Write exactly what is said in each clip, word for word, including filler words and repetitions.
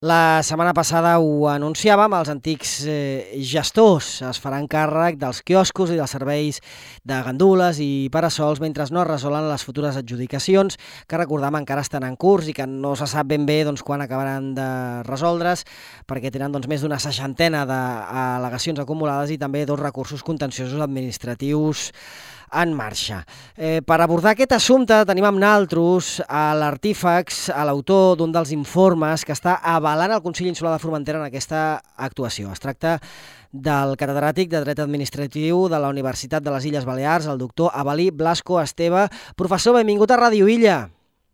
La setmana passada ho anunciàvem, els antics eh, gestors es faran càrrec dels quioscos i dels serveis de gandules i parasols mentre no es resolen les futures adjudicacions, que recordam encara estan en curs i que no se sap ben bé doncs, quan acabaran de resoldre's, perquè tenen doncs, més d'una seixantena d'al·legacions acumulades i també dos recursos contenciosos administratius en marxa. Eh, per abordar aquest assumpte tenim amb naltros a l'Artífax, a l'autor d'un dels informes que està avalant el Consell Insular de Formentera en aquesta actuació. Es tracta del catedràtic de Dret Administratiu de la Universitat de les Illes Balears, el doctor Avel·lí Blasco Esteve. Professor, benvingut a Ràdio Illa.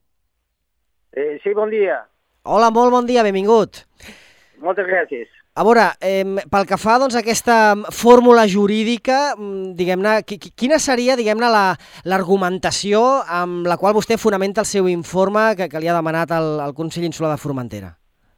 Eh, sí, bon dia. Hola, molt bon dia, benvingut. Moltes gràcies. A veure, eh, pel que fa doncs, a aquesta fórmula jurídica, diguem-ne, quina seria diguem-ne l'argumentació amb la qual vostè fonamenta el seu informe que, que li ha demanat el, el Consell Insular de Formentera?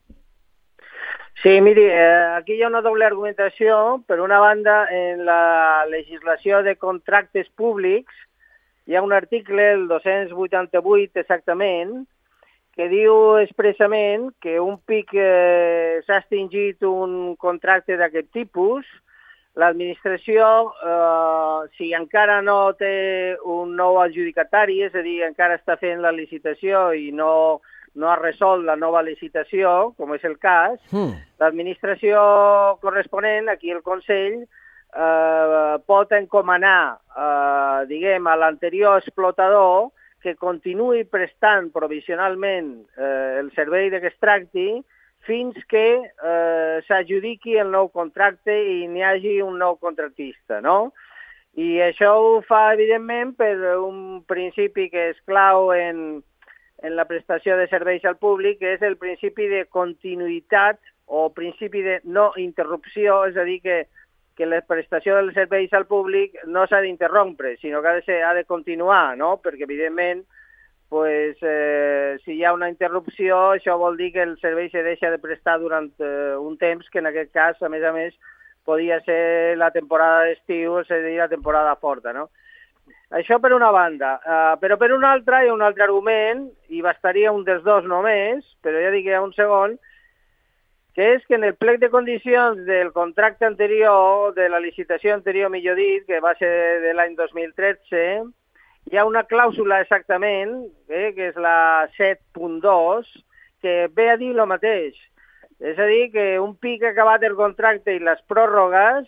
Sí, miri, eh, aquí hi ha una doble argumentació. Per una banda, en la legislació de contractes públics hi ha un article, el dos-cents vuitanta-vuit exactament, que diu expressament que un pic eh, s'ha extingit un contracte d'aquest tipus, l'administració, eh, si encara no té un nou adjudicatari, és a dir, encara està fent la licitació i no, no ha resolt la nova licitació, com és el cas, mm. l'administració corresponent, aquí el Consell, eh, pot encomanar, eh, diguem, a l'anterior explotador que continuï prestant provisionalment eh, el servei de que es tracti fins que eh, s'adjudiqui el nou contracte i n'hi hagi un nou contractista, no? I això ho fa, evidentment, per un principi que és clau en, en la prestació de serveis al públic, que és el principi de continuïtat o principi de no interrupció, és a dir, que que la prestació dels serveis al públic no s'ha d'interrompre, sinó que ha de, ser, ha de continuar, no? Perquè, evidentment, pues, eh, si hi ha una interrupció, això vol dir que el servei se deixa de prestar durant eh, un temps, que en aquest cas, a més a més, podia ser la temporada d'estiu, és a dir, la temporada forta, no? Això per una banda. Uh, però per una altra hi ha un altre argument, i bastaria un dels dos només, però ja dic que hi ha un segon, que és que en el plec de condicions del contracte anterior, de la licitació anterior, millor dit, que va ser de l'any dos mil tretze, hi ha una clàusula exactament, eh, que és la set punt dos, que ve a dir el mateix. És a dir, que un pic acabat el contracte i les pròrrogues,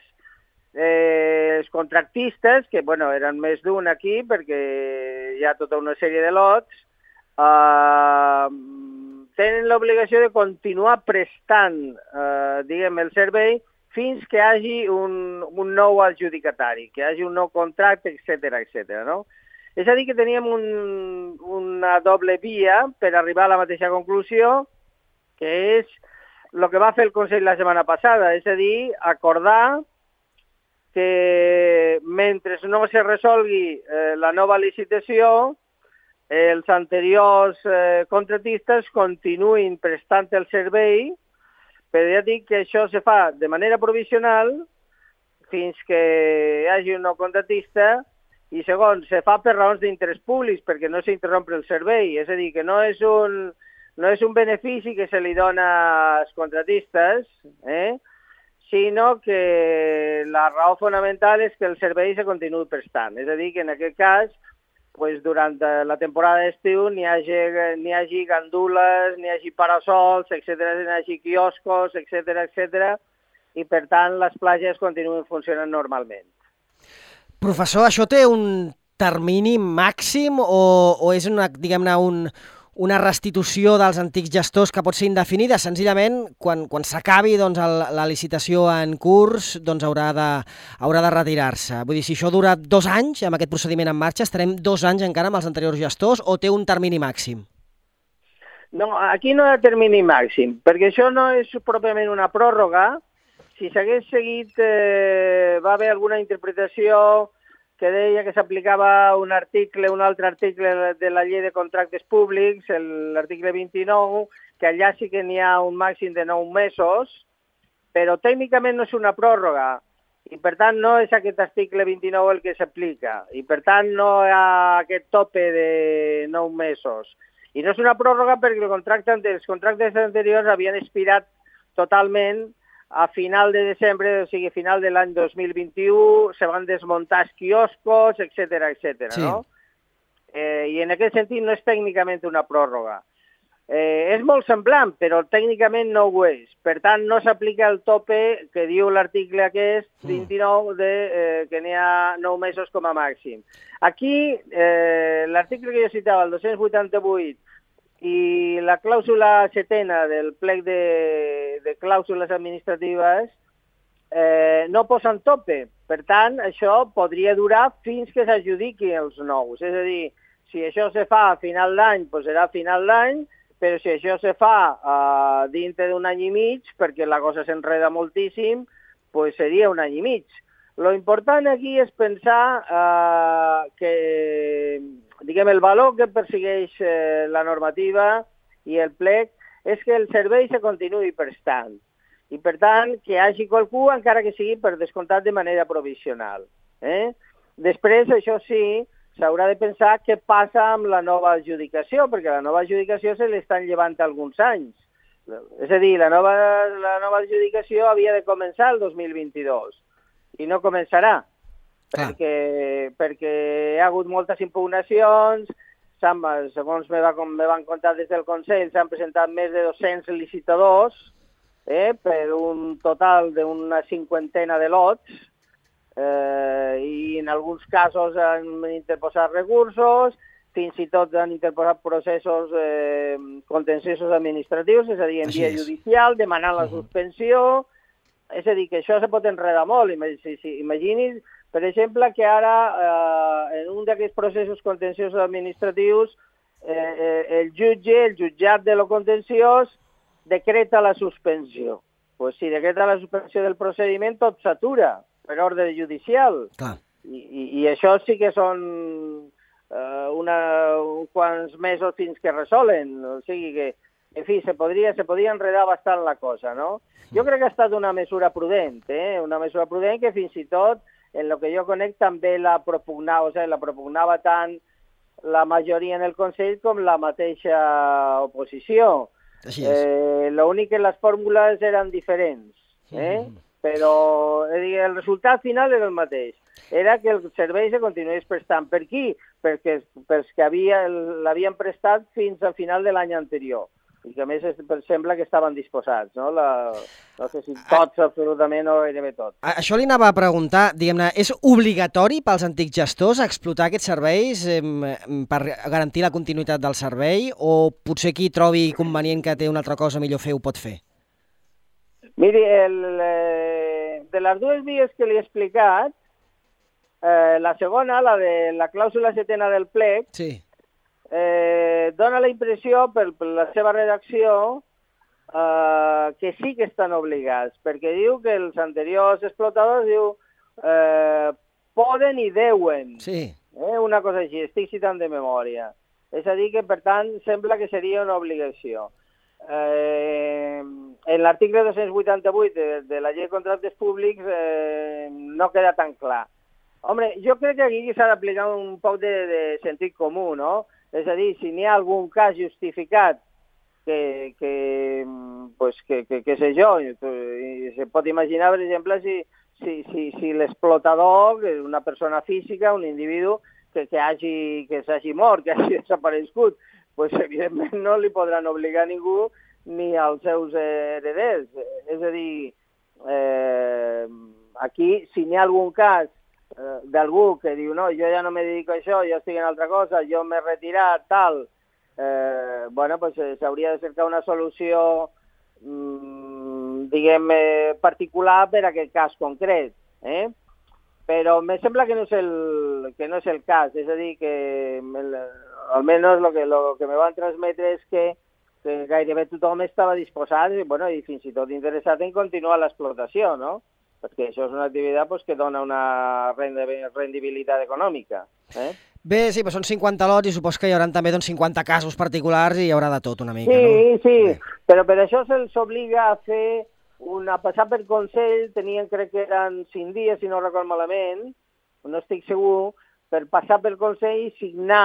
eh, els contractistes, que bueno, eren més d'un aquí, perquè hi ha tota una sèrie de lots, eh, tenen l'obligació de continuar prestant eh, diguem, el servei fins que hi hagi un, un nou adjudicatari, que hi hagi un nou contracte, etcètera, etcètera, no? És a dir, que teníem un, una doble via per arribar a la mateixa conclusió, que és el que va fer el Consell la setmana passada, és a dir, acordar que mentre no se resolgui eh, la nova licitació, els anteriors eh, contractistes continuïn prestant el servei, però ja dic que això se fa de manera provisional fins que hi hagi un nou contractista i, segon, se fa per raons d'interès públics, perquè no s'interrompe el servei. És a dir, que no és un, no és un benefici que se li dona als contractistes, eh? sinó que la raó fonamental és que el servei se continuï prestant. És a dir, que en aquest cas, pues, durant la temporada d'estiu n'hi hagi, n'hi hagi gandules, n'hi hagi parasols, etcètera, n'hi hagi quioscos, etcètera, etcètera, i per tant les platges continuen funcionant normalment. Professor, això té un termini màxim o, o és una, diguem-ne, un, una restitució dels antics gestors que pot ser indefinida? Senzillament, quan, quan s'acabi doncs, el, la licitació en curs, doncs haurà de, haurà de retirar-se. Vull dir, si això dura dos anys, amb aquest procediment en marxa, estarem dos anys encara amb els anteriors gestors o té un termini màxim? No, aquí no hi ha termini màxim, perquè això no és pròpiament una pròrroga. Si s'hagués seguit, eh, va haver alguna interpretació que deia que s'aplicava un article, un altre article de la llei de contractes públics, l'article vint-i-nou, que allà sí que n'hi ha un màxim de nou mesos, però tècnicament no és una pròrroga, i per tant no és aquest article vint-i-nou el que s'aplica, i per tant no hi ha aquest tope de nou mesos. I no és una pròrroga perquè el contracte, els contractes anteriors havien expirat totalment a final de desembre, o sigui, a final de l'any dos mil vint-i-u, se van desmuntar els quioscos, etcètera, etcètera, Sí. no? Eh, I en aquest sentit no és tècnicament una pròrroga. Eh, és molt semblant, però tècnicament no ho és. Per tant, no s'aplica el tope que diu l'article aquest vint-i-nou de, eh, que n'hi ha nou mesos com a màxim. Aquí, eh, l'article que jo citava, el dos-cents vuitanta-vuit, i la clàusula setena del plec de, de clàusules administratives eh, no posen tope. Per tant, això podria durar fins que s'adjudiqui els nous. És a dir, si això se fa a final d'any, doncs serà a final d'any, però si això se fa uh, dintre d'un any i mig, perquè la cosa s'enreda moltíssim, doncs seria un any i mig. Lo important aquí és pensar uh, que, diguem, el valor que persegueix uh, la normativa i el plec és que el servei se continuï prestant. I, per tant, que hi hagi qualcú, encara que sigui per descomptat de manera provisional. Eh? Després, això sí, s'haurà de pensar què passa amb la nova adjudicació, perquè la nova adjudicació se l'estan llevant alguns anys. És a dir, la nova, la nova adjudicació havia de començar el dos mil vint-i-dos i no començarà, perquè, perquè hi ha hagut moltes impugnacions, segons me, va, me van contar des del Consell, s'han presentat més de dos-cents licitadors eh, per un total d'una cinquantena de lots, Eh, i en alguns casos han interposat recursos, fins i tot han interposat processos eh, contenciosos administratius, és a dir, en via judicial, demanant la suspensió. És a dir, que això se pot enredar molt. Imagini's, per exemple, que ara eh, en un d'aquests processos contenciosos administratius eh, eh, el jutge, el jutjat de lo contenciós, decreta la suspensió. Pues si decreta la suspensió del procediment, tot s'atura per ordre judicial. Clar. I, i, I això sí que són eh, una, uns quants mesos fins que resolen. O sigui que, en fi, se podria, se podria enredar bastant la cosa, no? Jo crec que ha estat una mesura prudent, eh? Una mesura prudent que fins i tot, en el que jo conec, també la propugnava, o sigui, la propugnava tant la majoria en el Consell com la mateixa oposició. Així és. Eh, L'únic que les fórmules eren diferents, eh? Mm. Però el resultat final era el mateix. Era que el servei se continués prestant. Per qui? Perquè pels que l'havien prestat fins al final de l'any anterior. I que a més sembla que estaven disposats, no? La, no sé si tots, absolutament, o gairebé tots. Això li anava a preguntar, diguem-ne, és obligatori pels antics gestors explotar aquests serveis eh, per garantir la continuïtat del servei, o potser qui trobi convenient que té una altra cosa millor fer ho pot fer? Miri, el, eh, de les dues vies que li he explicat, eh, la segona, la de la clàusula setena del plec, sí. eh, dona la impressió, per, per la seva redacció, eh, que sí que estan obligats, perquè diu que els anteriors explotadors diu eh, poden i deuen. Sí. Eh, una cosa així, estic citant de memòria. És a dir, que per tant sembla que seria una obligació. Eh, en l'article dos-cents vuitanta-vuit de, de la llei de contractes públics eh, no queda tan clar. Home, jo crec que aquí s'ha d'aplicar un poc de, de sentit comú, no? És a dir, si n'hi ha algun cas justificat que, que, pues que, que, que sé jo, i se pot imaginar, per exemple, si, si, si, si l'explotador, una persona física, un individu que, que hagi, que s'hagi mort, que hagi desaparegut, pues, evidentment no li podran obligar a ningú ni als seus hereders. És a dir, eh, aquí, si n'hi ha algun cas eh, d'algú que diu no, jo ja no me dedico a això, jo estic en altra cosa, jo m'he retirat, tal, eh, bueno, pues s'hauria de cercar una solució, mmm, diguem, eh, particular per a aquest cas concret, eh? Però me sembla que no és el, que no és el cas, és a dir, que el, almenys el que, lo que me van transmetre és que, que gairebé tothom estava disposat i, bueno, i fins i tot interessat en continuar l'explotació, no? Perquè això és una activitat pues, que dona una rendibilitat econòmica. Eh? Bé, sí, però són cinquanta lots i supos que hi haurà també doncs, cinquanta casos particulars i hi haurà de tot una mica, sí, no? Sí, sí, però per això se'ls obliga a fer una, a passar per Consell, tenien crec que eren cinc dies, si no record malament, no estic segur, per passar per Consell i signar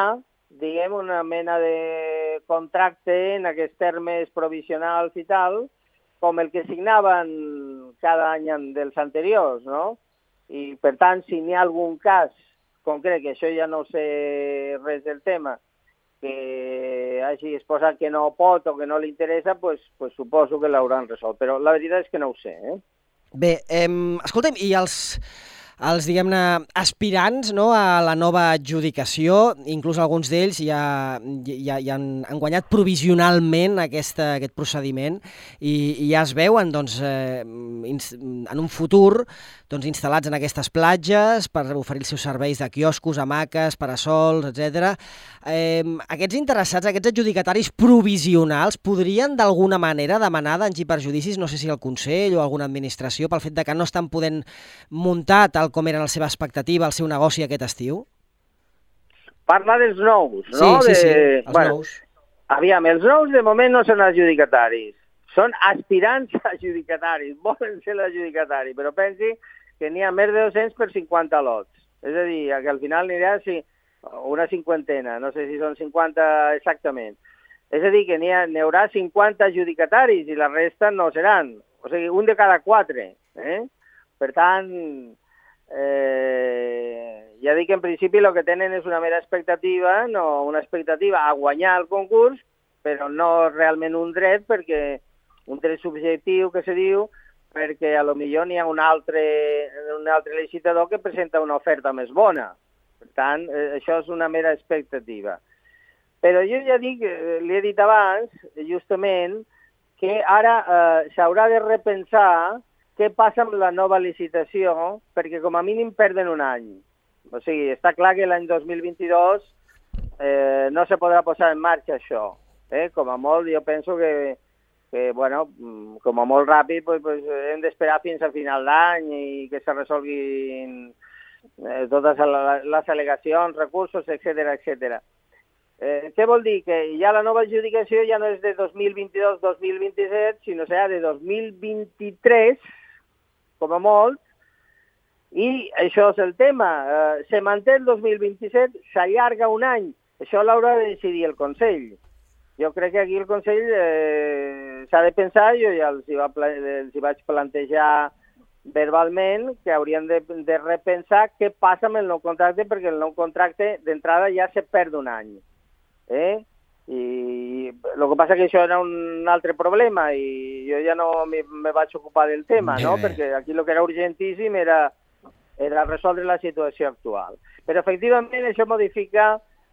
diguem, una mena de contracte en aquests termes provisionals i tal, com el que signaven cada any dels anteriors, no? I, per tant, si n'hi ha algun cas concret, que això ja no sé res del tema, que hagi exposat que no pot o que no li interessa, pues, pues suposo que l'hauran resolt. Però la veritat és que no ho sé, eh? Bé, eh, escolta'm, i els... els, diguem-ne, aspirants, no, a la nova adjudicació, inclús alguns d'ells ja, ja, ja han, han guanyat provisionalment aquesta, aquest procediment i, i ja es veuen doncs, eh, en un futur doncs, instal·lats en aquestes platges per oferir els seus serveis de quioscos, hamaques, parasols, etcètera. Eh, aquests interessats, aquests adjudicataris provisionals, podrien d'alguna manera demanar danys i perjudicis, no sé si el Consell o alguna administració, pel fet de que no estan podent muntar tal com era la seva expectativa, el seu negoci aquest estiu? Parla dels nous, sí, no? Sí, de... sí, els bueno, nous. Aviam, els nous de moment no són adjudicataris, són aspirants adjudicataris, volen ser l'adjudicatari, però pensi que n'hi ha més de dos-cents per cinquanta lots. És a dir, que al final n'hi ha sí, una cinquantena, no sé si són cinquanta exactament. És a dir, que n'hi ha, n'hi haurà cinquanta adjudicataris i la resta no seran. O sigui, un de cada quatre. Eh? Per tant, eh, ja dic que en principi el que tenen és una mera expectativa, no una expectativa a guanyar el concurs, però no realment un dret, perquè un dret subjectiu que se diu, perquè a lo millor n'hi ha un altre, un altre licitador que presenta una oferta més bona. Per tant, eh, això és una mera expectativa. Però jo ja dic, eh, li he dit abans, justament, que ara eh, s'haurà de repensar què passa amb la nova licitació, perquè com a mínim perden un any. O sigui, està clar que l'any dos mil vint-i-dos eh, no se podrà posar en marxa això. Eh? Com a molt, jo penso que, que bueno, com a molt ràpid, pues, pues, hem d'esperar fins al final d'any i que se resolguin eh, totes les al·legacions, recursos, etcètera, etcètera. Eh, què vol dir? Que ja la nova adjudicació ja no és de dos mil vint-i-dos dos mil vint-i-set, sinó serà de dos mil vint-i-tres, com a molt, i això és el tema. Eh, se manté el dos mil vint-i-set, s'allarga un any. Això l'haurà de decidir el Consell. Jo crec que aquí el Consell eh, s'ha de pensar, jo ja els hi, va, els hi vaig plantejar verbalment que haurien de, de repensar què passa amb el nou contracte, perquè el nou contracte d'entrada ja se perd un any. Eh? I el que passa que això era un altre problema i jo ja no me, me vaig ocupar del tema, no? Perquè aquí el que era urgentíssim era, era resoldre la situació actual. Però efectivament això modifica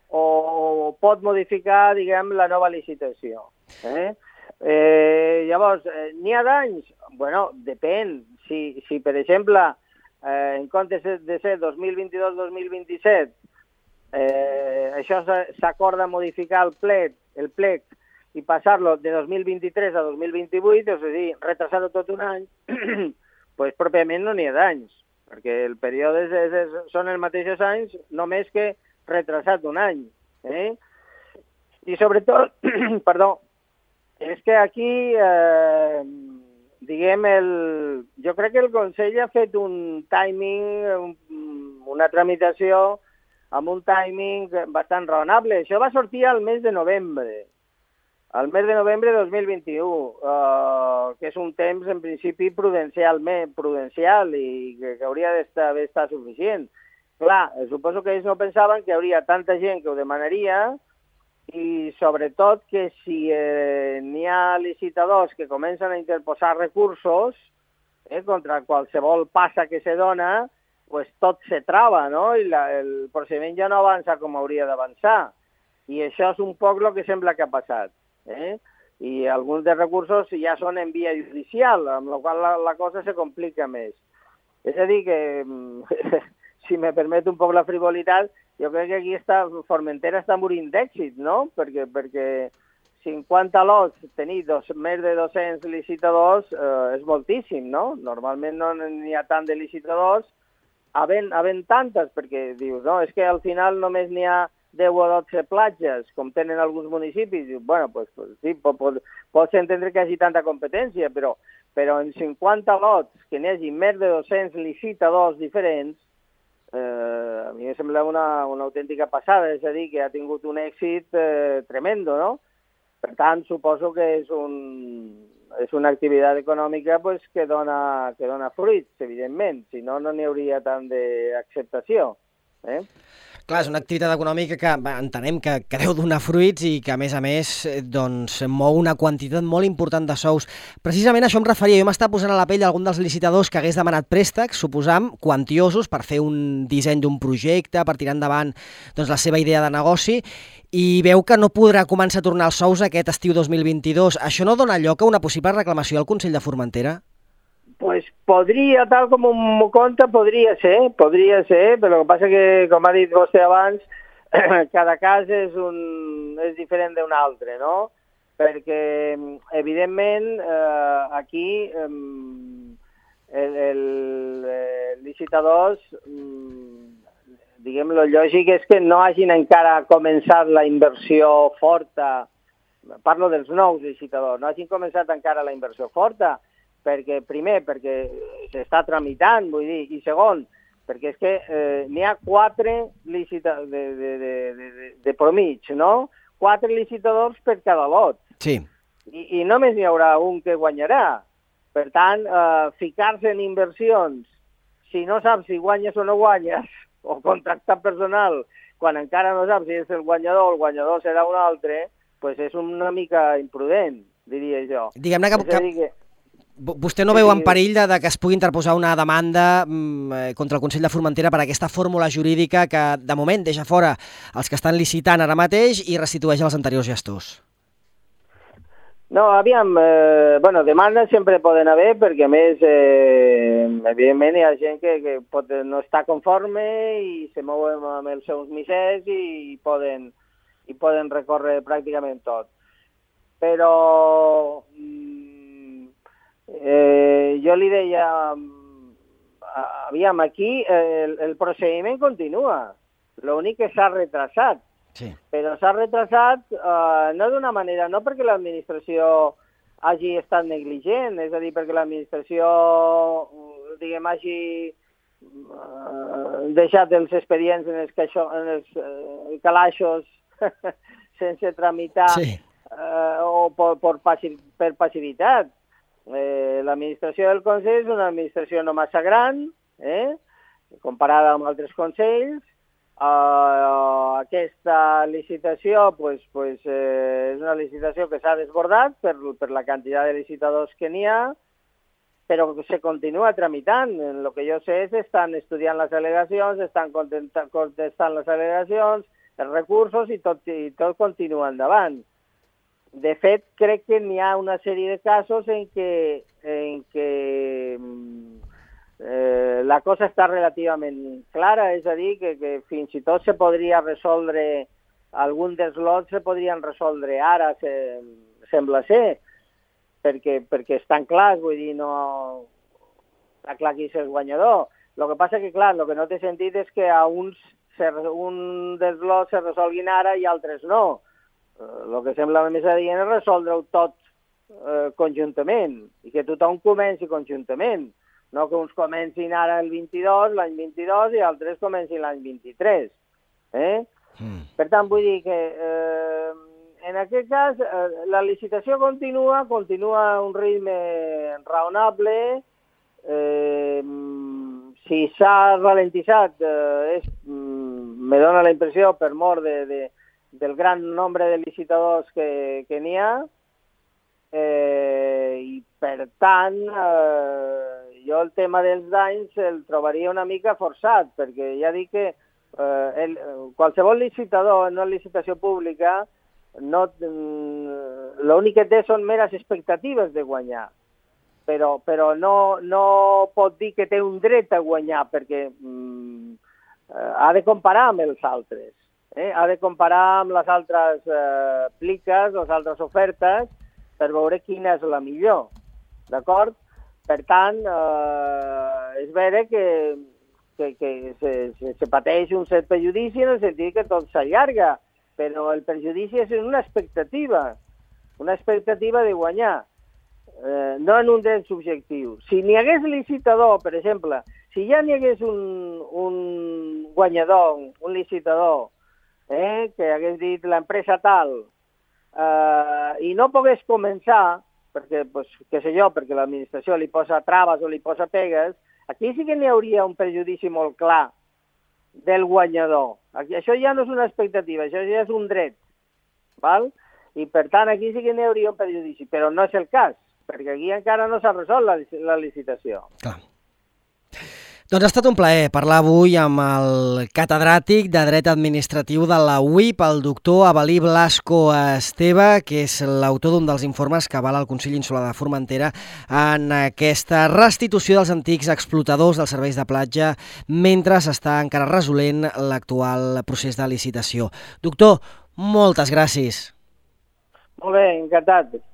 o pot modificar, diguem, la nova licitació. Eh? Eh, llavors, eh, n'hi ha danys? Bueno, depèn. Si, si per exemple, eh, en comptes de ser dos mil vint-i-dos dos mil vint-i-set, Eh, això s'acorda modificar el plec, el plec i passar-lo de dos mil vint-i-tres a dos mil vint-i-vuit, és a dir, retrasar-ho tot un any, pues pròpiament no n'hi ha danys, perquè el període és, és, és, són els mateixos anys, només que retrasat un any. Eh? I sobretot, perdó, és que aquí, eh, diguem, el, jo crec que el Consell ha fet un timing, un, una tramitació amb un timing bastant raonable. Això va sortir al mes de novembre, al mes de novembre de dos mil vint-i-u, uh, que és un temps, en principi, prudencialment, prudencial i que, que hauria d'haver estat suficient. Clar, suposo que ells no pensaven que hi hauria tanta gent que ho demanaria i, sobretot, que si eh, n'hi ha licitadors que comencen a interposar recursos eh, contra qualsevol passa que se dona, pues tot se trava, no? I la, el procediment ja no avança com hauria d'avançar. I això és un poc el que sembla que ha passat. Eh? I alguns dels recursos ja són en via judicial, amb la qual la, la cosa se complica més. És a dir que, si me permet un poc la frivolitat, jo crec que aquí està, Formentera està morint d'èxit, no? Perquè, perquè cinquanta lots, tenir dos, més de dos-cents licitadors eh, és moltíssim, no? Normalment no n'hi ha tant de licitadors, havent, havent tantes, perquè dius, no, és que al final només n'hi ha deu o dotze platges, com tenen alguns municipis. Dius, bueno, pues, pues sí, pot, pot, pots entendre que hi hagi tanta competència, però, però en cinquanta lots, que n'hi hagi més de dos-cents licitadors diferents, eh, a mi em sembla una, una autèntica passada, és a dir, que ha tingut un èxit eh, tremendo, no? Per tant, suposo que és, un, és una activitat econòmica pues, que, dona, que dona fruits, evidentment, si no, no n'hi hauria tant d'acceptació. Eh? Clar, és una activitat econòmica que va, entenem que, que deu donar fruits i que, a més a més, doncs, mou una quantitat molt important de sous. Precisament això em referia, jo m'estava posant a la pell d'algun dels licitadors que hagués demanat préstecs, suposam, quantiosos per fer un disseny d'un projecte, per tirar endavant doncs, la seva idea de negoci, i veu que no podrà començar a tornar els sous aquest estiu dos mil vint-i-dos. Això no dona lloc a una possible reclamació al Consell de Formentera? Pues podria, tal com m'ho conta, podria ser, podria ser, però el que passa que, com ha dit vostè abans, cada cas és, un, és diferent d'un altre, no? Perquè, evidentment, eh, aquí eh, el, el, el licitadors, diguem, lo lògic és que no hagin encara començat la inversió forta, parlo dels nous licitadors, no hagin començat encara la inversió forta, perquè, primer, perquè s'està tramitant, vull dir, i segon, perquè és que eh, n'hi ha quatre licitadors de, de, de, de, de promig, no? Quatre licitadors per cada lot. Sí. I, i només n'hi haurà un que guanyarà. Per tant, eh, ficar-se en inversions, si no saps si guanyes o no guanyes, o contractar personal, quan encara no saps si és el guanyador o el guanyador serà un altre, pues és una mica imprudent, diria jo. Diguem-ne que... És a dir que vostè no veu en perill de, de que es pugui interposar una demanda mm, contra el Consell de Formentera per aquesta fórmula jurídica que, de moment, deixa fora els que estan licitant ara mateix i restitueix als anteriors gestors? No, aviam, eh, bueno, demandes sempre poden haver, perquè a més, eh, evidentment, hi ha gent que, que pot no està conforme i se mouen amb els seus misers i poden, i poden recórrer pràcticament tot. Però... Eh, jo li deia, aviam, aquí el, el procediment continua, l'únic que s'ha retrasat, sí. Però s'ha retrasat eh, no d'una manera, no perquè l'administració hagi estat negligent, és a dir, perquè l'administració, diguem, hagi eh, deixat els expedients en els, caixó, en els eh, calaixos sense tramitar, sí. eh, o per, per, passi, per passivitat. Eh, l'administració del Consell és una administració no massa gran, eh, comparada amb altres consells. Uh, aquesta licitació pues, pues, eh, és una licitació que s'ha desbordat per, per la quantitat de licitadors que n'hi ha, però que se continua tramitant. El que jo sé és que estan estudiant les al·legacions, estan contestant les al·legacions, els recursos i tot, i tot continua endavant. De fet, crec que n'hi ha una sèrie de casos en què, en què eh, la cosa està relativament clara, és a dir, que, que fins i tot se podria resoldre, algun dels lots se podrien resoldre ara, se, sembla ser, perquè, perquè estan clars, vull dir, no està clar qui és el guanyador. El que passa que, clar, el que no té sentit és que a uns un dels lots se resolguin ara i altres no. El que sembla més adient és resoldre-ho tot eh, conjuntament i que tothom comenci conjuntament, no que uns comencin ara el vint-i-dos, l'any vint-i-dos i altres comencin l'any vint-i-tres. Eh? Mm. Per tant, vull dir que eh, en aquest cas eh, la licitació continua, continua a un ritme raonable. Eh, si s'ha ralentitzat, eh, és, mm, me dona la impressió per mort de, de del gran nombre de licitadors que, que n'hi ha, eh, i per tant eh, jo el tema dels danys el trobaria una mica forçat, perquè ja dic que eh, el, qualsevol licitador en una licitació pública no, l'únic que té són meres expectatives de guanyar, però, però no, no pot dir que té un dret a guanyar, perquè mm, eh, ha de comparar amb els altres. Eh, ha de comparar amb les altres eh, pliques, les altres ofertes, per veure quina és la millor, d'acord? Per tant, eh, és vera que, que, que se, se, se pateix un cert perjudici en el sentit que tot s'allarga, però el perjudici és una expectativa, una expectativa de guanyar, eh, no en un dret subjectiu. Si n'hi hagués licitador, per exemple, si ja n'hi hagués un, un guanyador, un licitador, eh, que hagués dit l'empresa tal, eh, i no pogués començar, perquè, pues, què sé jo, perquè l'administració li posa traves o li posa pegues, aquí sí que n'hi hauria un perjudici molt clar del guanyador. Aquí, això ja no és una expectativa, això ja és un dret, val? I per tant aquí sí que n'hi hauria un perjudici, però no és el cas, perquè aquí encara no s'ha resolt la, la licitació. Clar. Doncs ha estat un plaer parlar avui amb el catedràtic de Dret Administratiu de la U I P, el doctor Avel·lí Blasco Esteve, que és l'autor d'un dels informes que avala el Consell Insular de Formentera en aquesta restitució dels antics explotadors dels serveis de platja mentre s'està encara resolent l'actual procés de licitació. Doctor, moltes gràcies. Molt bé, encantat.